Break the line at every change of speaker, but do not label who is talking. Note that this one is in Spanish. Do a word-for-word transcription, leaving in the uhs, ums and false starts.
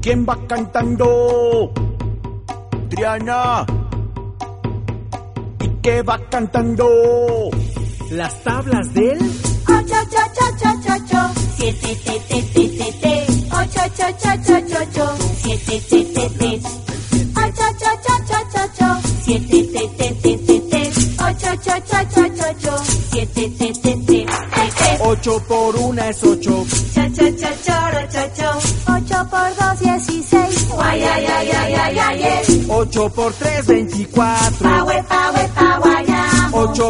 ¿Quién va cantando? Triana. ¿Y qué va cantando?
Las tablas del
ocho, ocho, ocho, ocho, ocho, siete, te, te, te, te, te, ocho, ocho, ocho, ocho, ocho, siete, te, te, te, ocho, ocho, ocho, ocho, ocho, siete, te, te, te, te, te, ocho, ocho, ocho, ocho, ocho, siete, te, te, te, te, te.
Ocho por una es ocho.
Cha, cha, cha, choro, cho, cho. Ocho por dos, dieciséis. Guay, ay, ay, ay, ay, ay, ay.
Ocho por tres, veinticuatro.
Pa, we, pa, we, pa, guayamo.
Ocho